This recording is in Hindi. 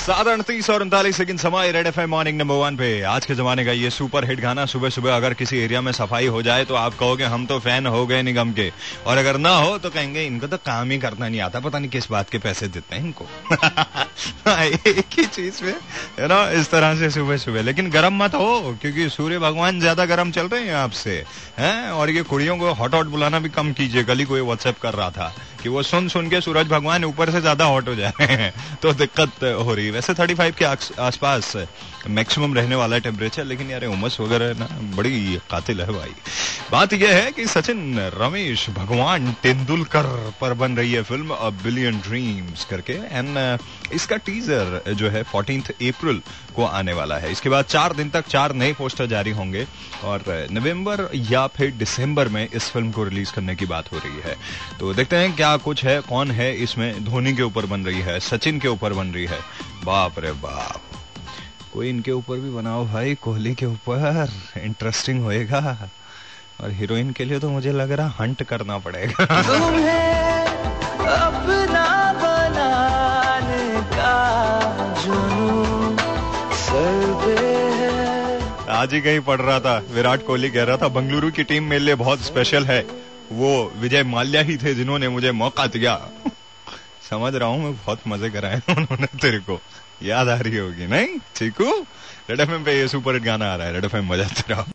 7:38 और 39 सेकंड समय रेड एफएम मॉर्निंग नंबर 1 पे आज के जमाने का ये सुपर हिट गाना। सुबह सुबह अगर किसी एरिया में सफाई हो जाए तो आप कहोगे हम तो फैन हो गए निगम के, और अगर ना हो तो कहेंगे इनको तो काम ही करना नहीं आता, पता नहीं किस बात के पैसे देते हैं इनको। एक ही चीज में है ना, इस तरह से सुबह सुबह। लेकिन गर्म मत हो क्योंकि सूर्य भगवान ज्यादा गर्म चल रहे हैं आपसे हैं, और ये कुड़ियों को हॉट हॉट बुलाना भी कम कीजिए। कल ही कोई व्हाट्सएप कर रहा था कि वो सुन के सूरज भगवान ऊपर से ज्यादा हॉट हो जा रहे हैं तो दिक्कत हो रही है। वैसे 35 के आसपास मैक्सिमम रहने वाला टेम्परेचर, लेकिन यार उमस वगैरह ना बड़ी कातिल है भाई। बात यह है कि सचिन रमेश भगवान तेंदुलकर पर बन रही है फिल्म अ बिलियन ड्रीम्स करके, एंड इसका टीजर जो है 14 अप्रैल को आने वाला है। इसके बाद 4 दिन तक 4 नए पोस्टर जारी होंगे और नवंबर या फिर दिसंबर में इस फिल्म को रिलीज करने की बात हो रही है। तो देखते हैं क्या कुछ है, कौन है इसमें। धोनी के ऊपर बन रही है, सचिन के ऊपर बन रही है, बाप रे बाप। कोई इनके ऊपर भी बनाओ भाई, कोहली के ऊपर, इंटरेस्टिंग होएगा। और हीरोइन के लिए तो मुझे लग रहा हंट करना पड़ेगा। अपना बनाने का जुनून सर पे है। आज ही कहीं पढ़ रहा था, विराट कोहली कह रहा था बंगलुरु की टीम मेरे लिए बहुत स्पेशल है, वो विजय माल्या ही थे जिन्होंने मुझे मौका दिया। समझ रहा हूँ मैं, बहुत मजे कराए उन्होंने तेरे को, याद आ रही होगी नहीं चीकू। रेड एफएम पे ये सुपर हिट गाना आ रहा है, रेड एफएम बजाते रहो।